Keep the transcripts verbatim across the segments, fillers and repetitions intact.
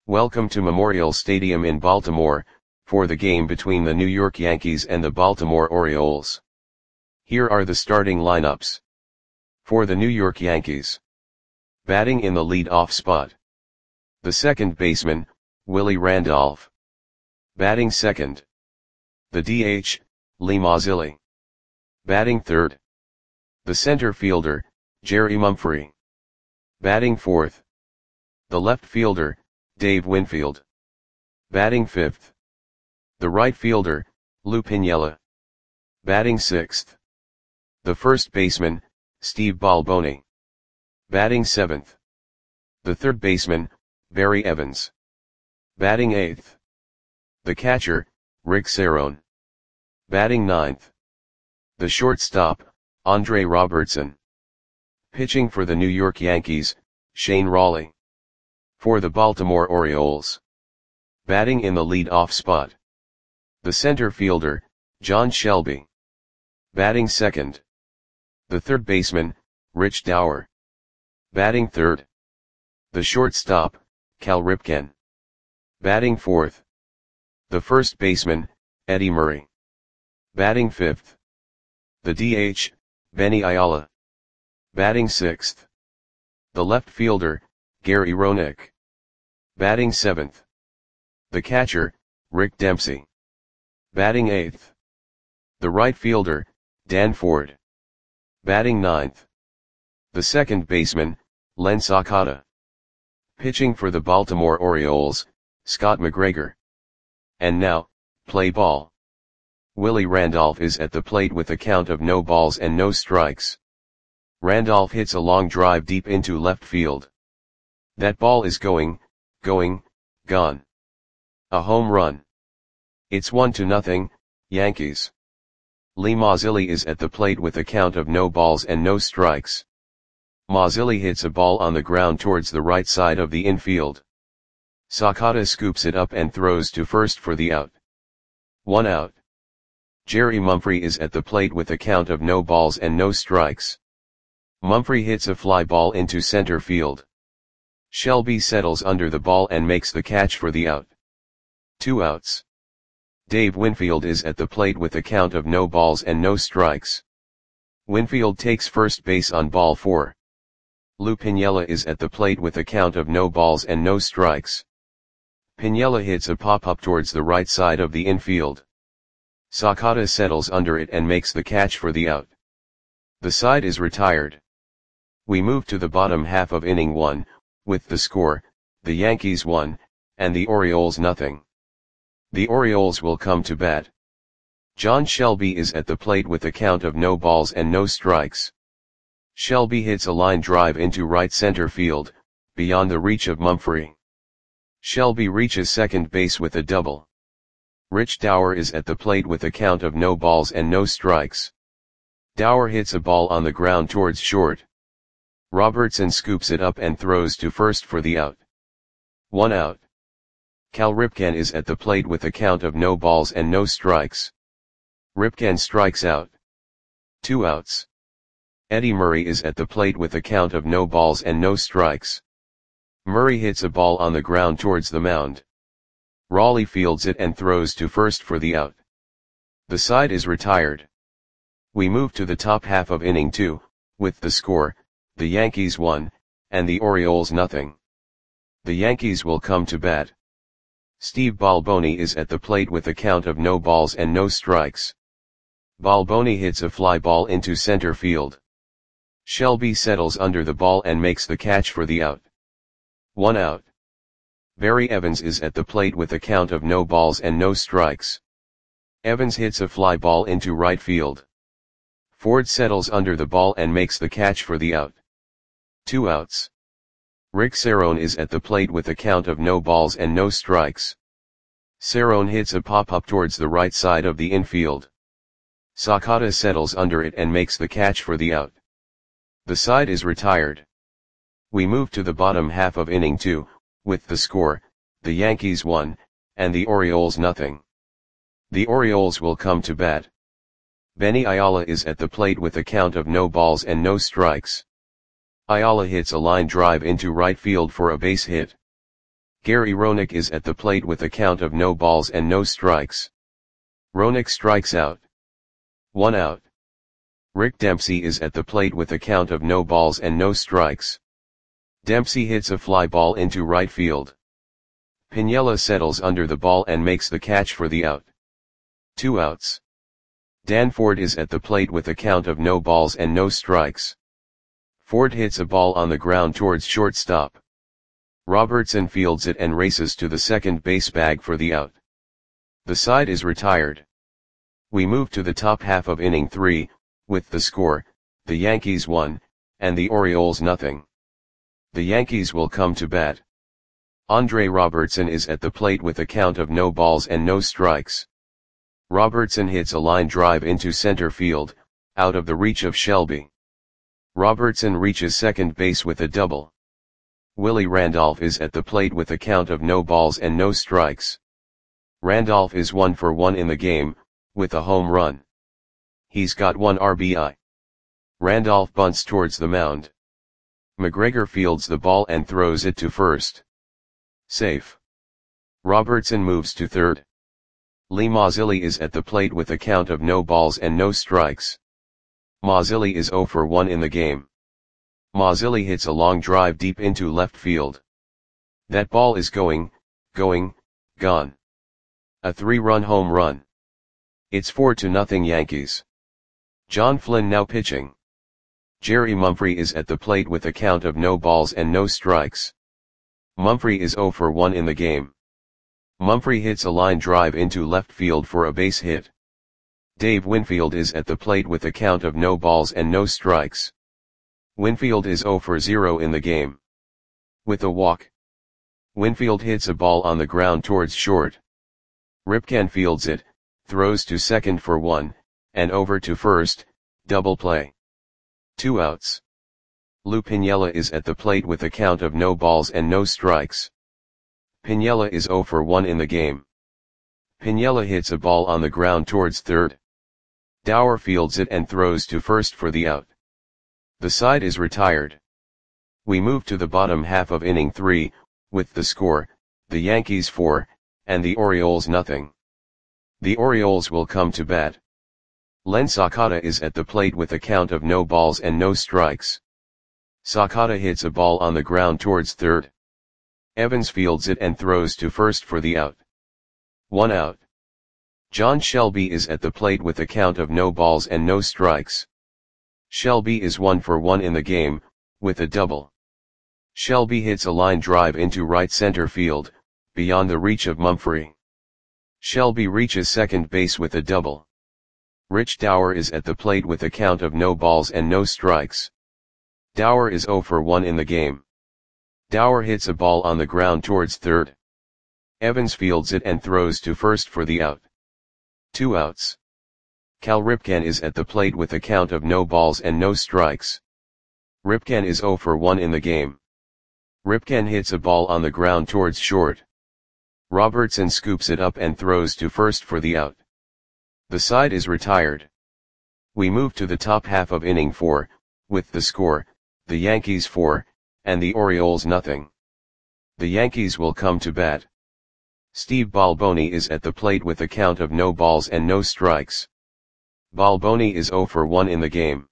Welcome to Memorial Stadium in Baltimore, for the game between the New York Yankees and the Baltimore Orioles. Here are the starting lineups. For the New York Yankees. Batting in the lead-off spot. The second baseman, Willie Randolph. Batting second. The D H, Lee Mazzilli. Batting third. The center fielder, Jerry Mumphrey. Batting fourth. The left fielder, Dave Winfield. Batting fifth. The right fielder, Lou Piniella. Batting sixth. The first baseman, Steve Balboni. Batting seventh. The third baseman, Barry Evans. Batting eighth. The catcher, Rick Cerone. Batting ninth. The shortstop, Andre Robertson. Pitching for the New York Yankees, Shane Rawley. For the Baltimore Orioles. Batting in the lead-off spot. The center fielder, John Shelby. Batting second. The third baseman, Rich Dauer. Batting third. The shortstop, Cal Ripken. Batting fourth. The first baseman, Eddie Murray. Batting fifth. The D H, Benny Ayala. Batting sixth. The left fielder, Gary Roenick. Batting seventh. The catcher, Rick Dempsey. Batting eighth. The right fielder, Dan Ford. Batting ninth. The second baseman, Len Sakata. Pitching for the Baltimore Orioles, Scott McGregor. And now, play ball. Willie Randolph is at the plate with a count of no balls and no strikes. Randolph hits a long drive deep into left field. That ball is going, going, gone. A home run. It's one to nothing, Yankees. Lee Mazzilli is at the plate with a count of no balls and no strikes. Mazzilli hits a ball on the ground towards the right side of the infield. Sakata scoops it up and throws to first for the out. One out. Jerry Mumphrey is at the plate with a count of no balls and no strikes. Mumphrey hits a fly ball into center field. Shelby settles under the ball and makes the catch for the out. Two outs. Dave Winfield is at the plate with a count of no balls and no strikes. Winfield takes first base on ball four. Lou Piniella is at the plate with a count of no balls and no strikes. Piniella hits a pop-up towards the right side of the infield. Sakata settles under it and makes the catch for the out. The side is retired. We move to the bottom half of inning one, with the score, the Yankees one, and the Orioles nothing. The Orioles will come to bat. John Shelby is at the plate with a count of no balls and no strikes. Shelby hits a line drive into right center field, beyond the reach of Mumphrey. Shelby reaches second base with a double. Rich Dauer is at the plate with a count of no balls and no strikes. Dauer hits a ball on the ground towards short. Robertson scoops it up and throws to first for the out. One out. Cal Ripken is at the plate with a count of no balls and no strikes. Ripken strikes out. Two outs. Eddie Murray is at the plate with a count of no balls and no strikes. Murray hits a ball on the ground towards the mound. Rawley fields it and throws to first for the out. The side is retired. We move to the top half of inning two, with the score, the Yankees one, and the Orioles nothing. The Yankees will come to bat. Steve Balboni is at the plate with a count of no balls and no strikes. Balboni hits a fly ball into center field. Shelby settles under the ball and makes the catch for the out. One out. Barry Evans is at the plate with a count of no balls and no strikes. Evans hits a fly ball into right field. Ford settles under the ball and makes the catch for the out. Two outs. Rick Cerone is at the plate with a count of no balls and no strikes. Cerone hits a pop-up towards the right side of the infield. Sakata settles under it and makes the catch for the out. The side is retired. We move to the bottom half of inning two, with the score, the Yankees one, and the Orioles nothing. The Orioles will come to bat. Benny Ayala is at the plate with a count of no balls and no strikes. Ayala hits a line drive into right field for a base hit. Gary Roenick is at the plate with a count of no balls and no strikes. Roenick strikes out. One out. Rick Dempsey is at the plate with a count of no balls and no strikes. Dempsey hits a fly ball into right field. Piniella settles under the ball and makes the catch for the out. Two outs. Dan Ford is at the plate with a count of no balls and no strikes. Ford hits a ball on the ground towards shortstop. Robertson fields it and races to the second base bag for the out. The side is retired. We move to the top half of inning three, with the score, the Yankees one, and the Orioles nothing. The Yankees will come to bat. Andre Robertson is at the plate with a count of no balls and no strikes. Robertson hits a line drive into center field, out of the reach of Shelby. Robertson reaches second base with a double. Willie Randolph is at the plate with a count of no balls and no strikes. Randolph is one for one in the game, with a home run. He's got one R B I. Randolph bunts towards the mound. McGregor fields the ball and throws it to first. Safe. Robertson moves to third. Lee Mazzilli is at the plate with a count of no balls and no strikes. Mazzilli is zero for one in the game. Mazzilli hits a long drive deep into left field. That ball is going, going, gone. A three-run home run. It's four to nothing Yankees. John Flynn now pitching. Jerry Mumphrey is at the plate with a count of no balls and no strikes. Mumphrey is zero for one in the game. Mumphrey hits a line drive into left field for a base hit. Dave Winfield is at the plate with a count of no balls and no strikes. Winfield is zero for zero in the game. With a walk. Winfield hits a ball on the ground towards short. Ripken fields it, throws to second for one, and over to first, double play. Two outs. Lou Piniella is at the plate with a count of no balls and no strikes. Piniella is zero for one in the game. Piniella hits a ball on the ground towards third. Dower fields it and throws to first for the out. The side is retired. We move to the bottom half of inning three, with the score, the Yankees four, and the Orioles nothing. The Orioles will come to bat. Len Sakata is at the plate with a count of no balls and no strikes. Sakata hits a ball on the ground towards third. Evans fields it and throws to first for the out. One out. John Shelby is at the plate with a count of no balls and no strikes. Shelby is one for one in the game, with a double. Shelby hits a line drive into right center field, beyond the reach of Mumphrey. Shelby reaches second base with a double. Rich Dower is at the plate with a count of no balls and no strikes. Dower is zero for one in the game. Dower hits a ball on the ground towards third. Evans fields it and throws to first for the out. Two outs. Cal Ripken is at the plate with a count of no balls and no strikes. Ripken is zero for one in the game. Ripken hits a ball on the ground towards short. Robertson scoops it up and throws to first for the out. The side is retired. We move to the top half of inning four, with the score, the Yankees four, and the Orioles nothing. The Yankees will come to bat. Steve Balboni is at the plate with a count of no balls and no strikes. Balboni is zero for one in the game.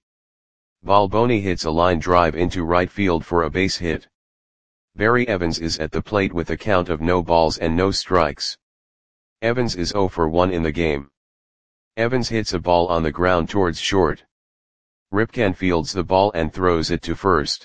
Balboni hits a line drive into right field for a base hit. Barry Evans is at the plate with a count of no balls and no strikes. Evans is zero for one in the game. Evans hits a ball on the ground towards short. Ripken fields the ball and throws it to first.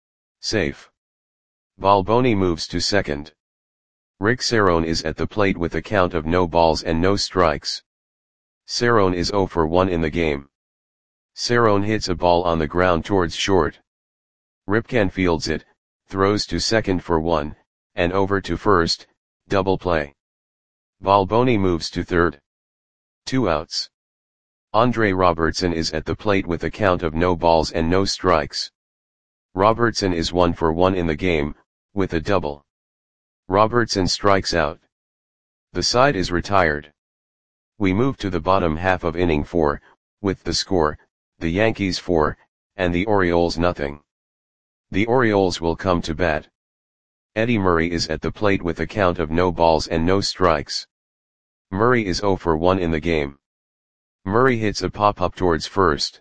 Safe. Balboni moves to second. Rick Cerrone is at the plate with a count of no balls and no strikes. Cerrone is zero for one in the game. Cerrone hits a ball on the ground towards short. Ripken fields it, throws to second for one, and over to first, double play. Balboni moves to third. Two outs. Andre Robertson is at the plate with a count of no balls and no strikes. Robertson is one for one in the game, with a double. Robertson strikes out. The side is retired. We move to the bottom half of inning four, with the score, the Yankees four, and the Orioles nothing. The Orioles will come to bat. Eddie Murray is at the plate with a count of no balls and no strikes. Murray is zero for one in the game. Murray hits a pop-up towards first.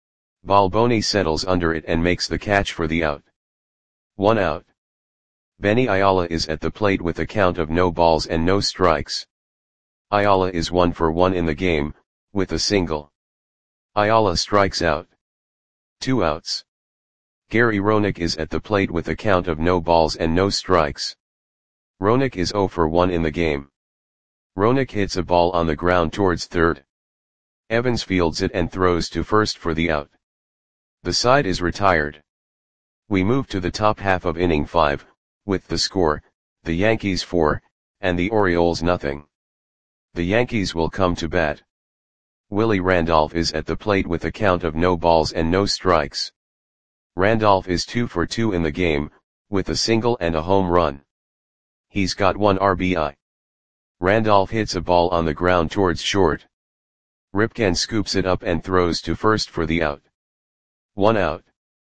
Balboni settles under it and makes the catch for the out. One out. Benny Ayala is at the plate with a count of no balls and no strikes. Ayala is one for one in the game, with a single. Ayala strikes out. Two outs. Gary Roenick is at the plate with a count of no balls and no strikes. Roenick is zero for one in the game. Roenick hits a ball on the ground towards third. Evans fields it and throws to first for the out. The side is retired. We move to the top half of inning five, with the score, the Yankees four, and the Orioles nothing. The Yankees will come to bat. Willie Randolph is at the plate with a count of no balls and no strikes. Randolph is two for two in the game, with a single and a home run. He's got one R B I. Randolph hits a ball on the ground towards short. Ripken scoops it up and throws to first for the out. One out.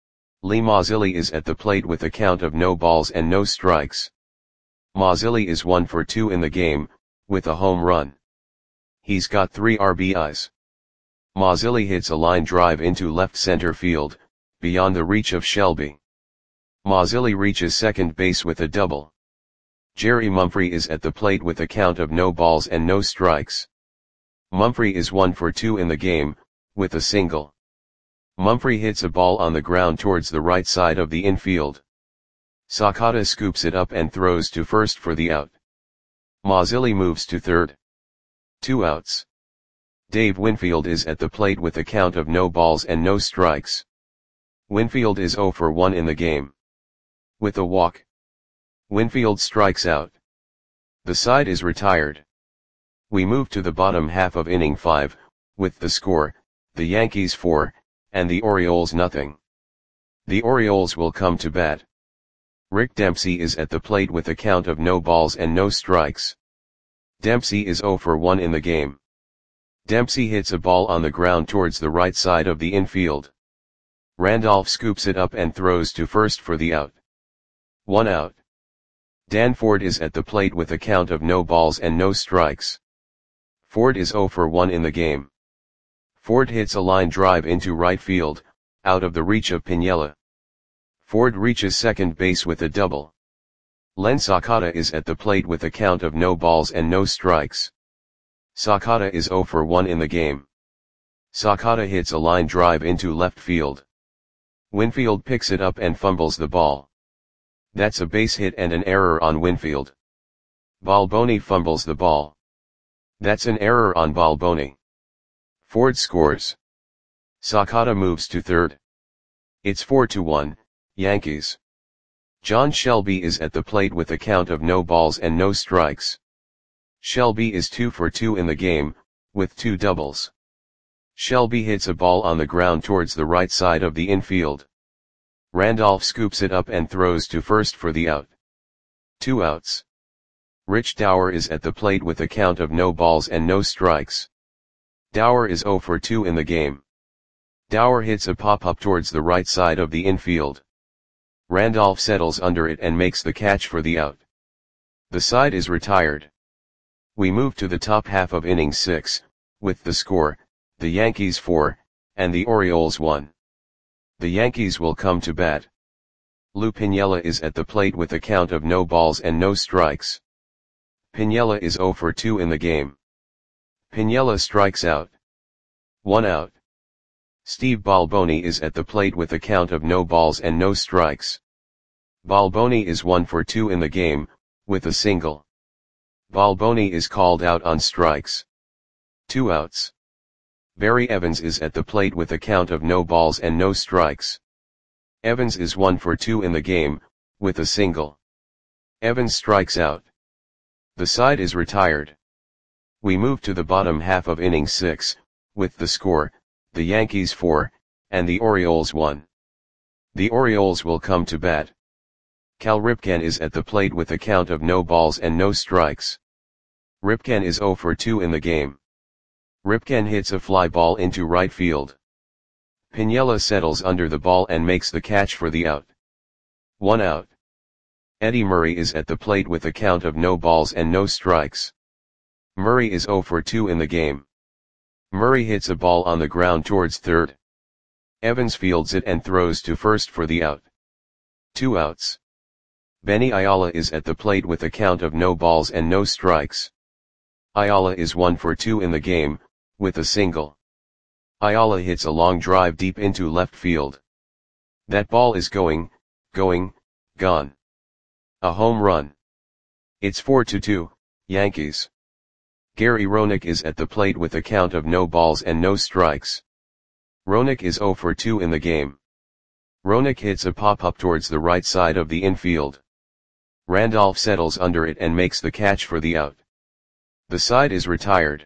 Lee Mazzilli is at the plate with a count of no balls and no strikes. Mazzilli is one for two in the game, with a home run. He's got three R B Is. Mazzilli hits a line drive into left center field, beyond the reach of Shelby. Mazzilli reaches second base with a double. Jerry Mumphrey is at the plate with a count of no balls and no strikes. Mumphrey is one for two in the game, with a single. Mumphrey hits a ball on the ground towards the right side of the infield. Sakata scoops it up and throws to first for the out. Mazzilli moves to third. Two outs. Dave Winfield is at the plate with a count of no balls and no strikes. Winfield is zero for one in the game. With a walk. Winfield strikes out. The side is retired. We move to the bottom half of inning five, with the score, the Yankees four, and the Orioles nothing. The Orioles will come to bat. Rick Dempsey is at the plate with a count of no balls and no strikes. Dempsey is zero for one in the game. Dempsey hits a ball on the ground towards the right side of the infield. Randolph scoops it up and throws to first for the out. One out. Dan Ford is at the plate with a count of no balls and no strikes. Ford is zero for one in the game. Ford hits a line drive into right field, out of the reach of Piniella. Ford reaches second base with a double. Len Sakata is at the plate with a count of no balls and no strikes. Sakata is zero for one in the game. Sakata hits a line drive into left field. Winfield picks it up and fumbles the ball. That's a base hit and an error on Winfield. Balboni fumbles the ball. That's an error on Balboni. Ford scores. Sakata moves to third. It's four to one, Yankees. John Shelby is at the plate with a count of no balls and no strikes. Shelby is two for two in the game, with two doubles. Shelby hits a ball on the ground towards the right side of the infield. Randolph scoops it up and throws to first for the out. Two outs. Rich Dower is at the plate with a count of no balls and no strikes. Dower is zero for two in the game. Dower hits a pop-up towards the right side of the infield. Randolph settles under it and makes the catch for the out. The side is retired. We move to the top half of inning six, with the score, the Yankees four, and the Orioles one. The Yankees will come to bat. Lou Piniella is at the plate with a count of no balls and no strikes. Piniella is zero for two in the game. Piniella strikes out. One out. Steve Balboni is at the plate with a count of no balls and no strikes. Balboni is one for two in the game, with a single. Balboni is called out on strikes. Two outs. Barry Evans is at the plate with a count of no balls and no strikes. Evans is one for two in the game, with a single. Evans strikes out. The side is retired. We move to the bottom half of inning six, with the score, the Yankees four, and the Orioles one. The Orioles will come to bat. Cal Ripken is at the plate with a count of no balls and no strikes. Ripken is zero for two in the game. Ripken hits a fly ball into right field. Piniella settles under the ball and makes the catch for the out. One out. Eddie Murray is at the plate with a count of no balls and no strikes. Murray is zero for two in the game. Murray hits a ball on the ground towards third. Evans fields it and throws to first for the out. Two outs. Benny Ayala is at the plate with a count of no balls and no strikes. Ayala is one for two in the game, with a single. Ayala hits a long drive deep into left field. That ball is going, going, gone. A home run. It's four to two, Yankees. Gary Roenick is at the plate with a count of no balls and no strikes. Roenick is zero for two in the game. Roenick hits a pop-up towards the right side of the infield. Randolph settles under it and makes the catch for the out. The side is retired.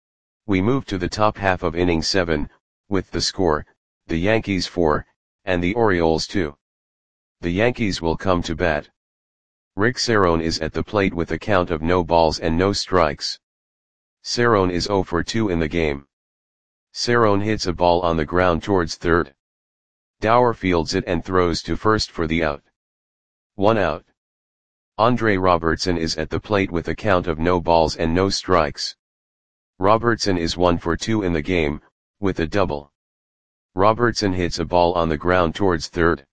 We move to the top half of inning seven, with the score, the Yankees four, and the Orioles two. The Yankees will come to bat. Rick Cerone is at the plate with a count of no balls and no strikes. Cerone is zero for two in the game. Cerone hits a ball on the ground towards third. Dower fields it and throws to first for the out. One out. Andre Robertson is at the plate with a count of no balls and no strikes. Robertson is one for two in the game, with a double. Robertson hits a ball on the ground towards third.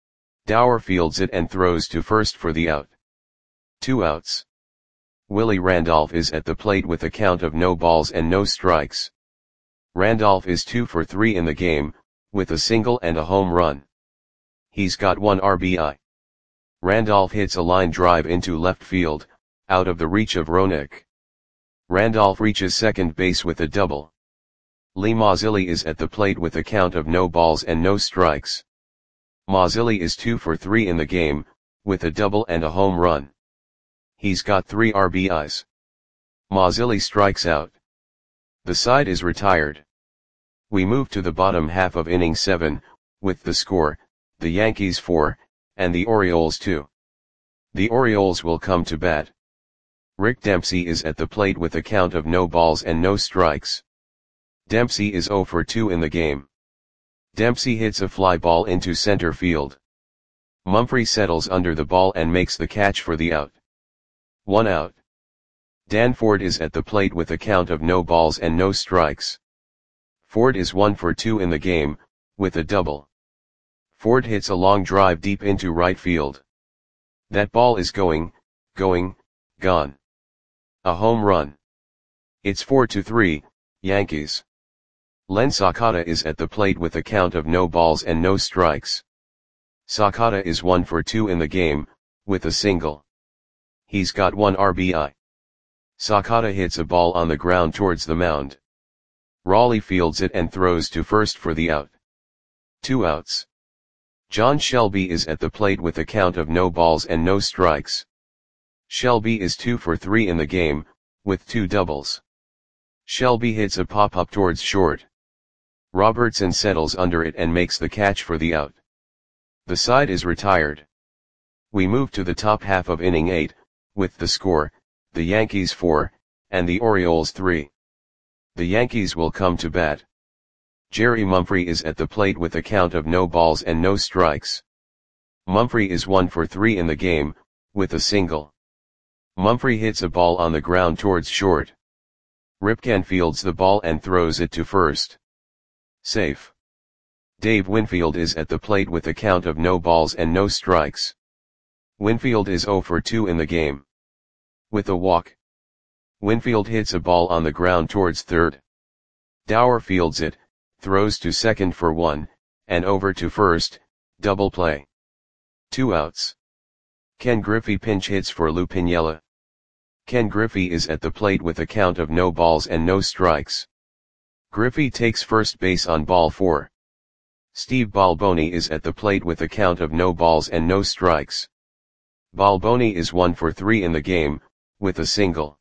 Dower fields it and throws to first for the out. Two outs. Willie Randolph is at the plate with a count of no balls and no strikes. Randolph is two for three in the game, with a single and a home run. He's got one R B I. Randolph hits a line drive into left field, out of the reach of Roenick. Randolph reaches second base with a double. Lee Mazzilli is at the plate with a count of no balls and no strikes. Mazzilli is two for three in the game, with a double and a home run. He's got three R B Is. Mazzilli strikes out. The side is retired. We move to the bottom half of inning seven, with the score, the Yankees four, and the Orioles two. The Orioles will come to bat. Rick Dempsey is at the plate with a count of no balls and no strikes. Dempsey is zero for two in the game. Dempsey hits a fly ball into center field. Mumphrey settles under the ball and makes the catch for the out. One out. Dan Ford is at the plate with a count of no balls and no strikes. Ford is one for two in the game, with a double. Ford hits a long drive deep into right field. That ball is going, going, gone. A home run. It's four to three, Yankees. Len Sakata is at the plate with a count of no balls and no strikes. Sakata is one for two in the game, with a single. He's got one R B I. Sakata hits a ball on the ground towards the mound. Raleigh fields it and throws to first for the out. Two outs. John Shelby is at the plate with a count of no balls and no strikes. Shelby is two for three in the game, with two doubles. Shelby hits a pop-up towards short. Robertson settles under it and makes the catch for the out. The side is retired. We move to the top half of inning eight, with the score, the Yankees four, and the Orioles three. The Yankees will come to bat. Jerry Mumphrey is at the plate with a count of no balls and no strikes. Mumphrey is one for three in the game, with a single. Mumphrey hits a ball on the ground towards short. Ripken fields the ball and throws it to first. Safe. Dave Winfield is at the plate with a count of no balls and no strikes. Winfield is zero for two in the game. With a walk. Winfield hits a ball on the ground towards third. Dower fields it, throws to second for one, and over to first, double play. Two outs. Ken Griffey pinch hits for Lou Piniella. Ken Griffey is at the plate with a count of no balls and no strikes. Griffey takes first base on ball four. Steve Balboni is at the plate with a count of no balls and no strikes. Balboni is one for three in the game, with a single.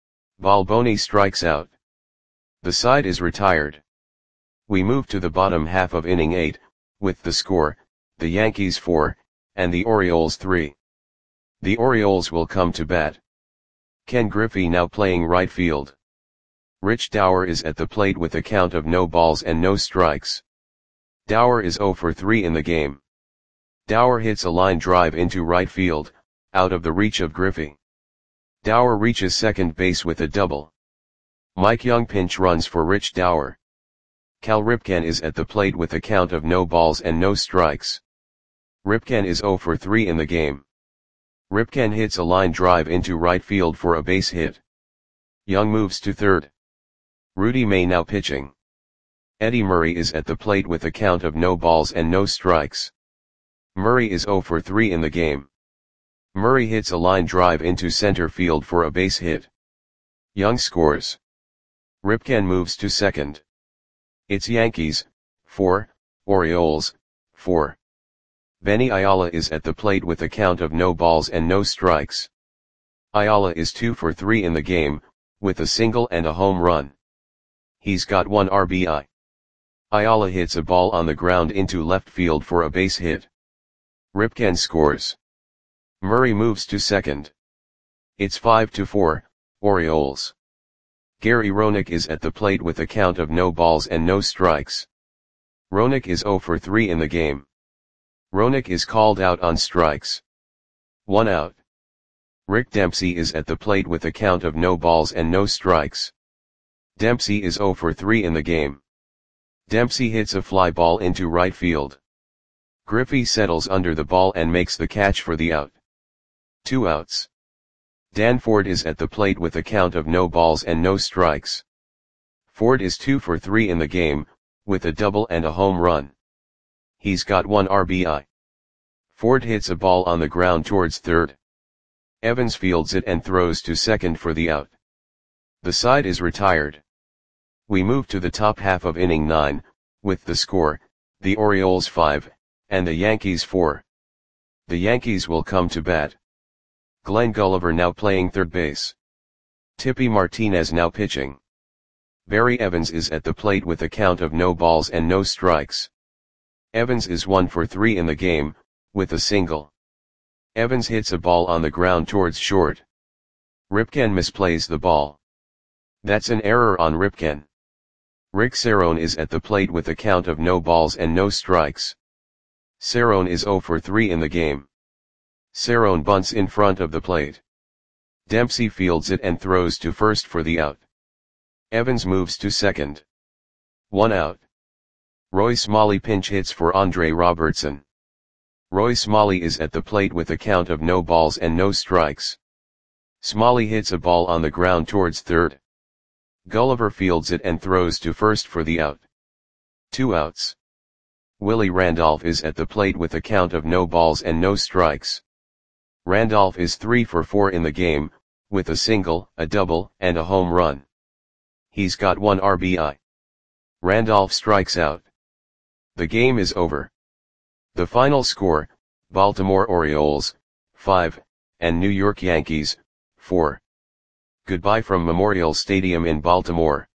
Balboni strikes out. The side is retired. We move to the bottom half of inning eight, with the score, the Yankees four, and the Orioles three. The Orioles will come to bat. Ken Griffey now playing right field. Rich Dower is at the plate with a count of no balls and no strikes. Dower is zero for three in the game. Dower hits a line drive into right field, out of the reach of Griffey. Dower reaches second base with a double. Mike Young pinch runs for Rich Dower. Cal Ripken is at the plate with a count of no balls and no strikes. Ripken is zero for three in the game. Ripken hits a line drive into right field for a base hit. Young moves to third. Rudy May now pitching. Eddie Murray is at the plate with a count of no balls and no strikes. Murray is zero for three in the game. Murray hits a line drive into center field for a base hit. Young scores. Ripken moves to second. It's Yankees, four, Orioles, four. Benny Ayala is at the plate with a count of no balls and no strikes. Ayala is two for three in the game, with a single and a home run. He's got one R B I. Ayala hits a ball on the ground into left field for a base hit. Ripken scores. Murray moves to second. It's five to four, Orioles. Gary Roenick is at the plate with a count of no balls and no strikes. Roenick is zero for three in the game. Roenick is called out on strikes. One out. Rick Dempsey is at the plate with a count of no balls and no strikes. Dempsey is zero for three in the game. Dempsey hits a fly ball into right field. Griffey settles under the ball and makes the catch for the out. Two outs. Dan Ford is at the plate with a count of no balls and no strikes. Ford is two for three in the game, with a double and a home run. He's got one R B I. Ford hits a ball on the ground towards third. Evans fields it and throws to second for the out. The side is retired. We move to the top half of inning nine, with the score, the Orioles five, and the Yankees four. The Yankees will come to bat. Glenn Gulliver now playing third base. Tippy Martinez now pitching. Barry Evans is at the plate with a count of no balls and no strikes. Evans is one for three in the game, with a single. Evans hits a ball on the ground towards short. Ripken misplays the ball. That's an error on Ripken. Rick Cerrone is at the plate with a count of no balls and no strikes. Cerrone is zero for three in the game. Cerrone bunts in front of the plate. Dempsey fields it and throws to first for the out. Evans moves to second. One out. Roy Smalley pinch hits for Andre Robertson. Roy Smalley is at the plate with a count of no balls and no strikes. Smalley hits a ball on the ground towards third. Gulliver fields it and throws to first for the out. Two outs. Willie Randolph is at the plate with a count of no balls and no strikes. Randolph is three for four in the game, with a single, a double, and a home run. He's got one R B I. Randolph strikes out. The game is over. The final score, Baltimore Orioles, five, and New York Yankees, four. Goodbye from Memorial Stadium in Baltimore.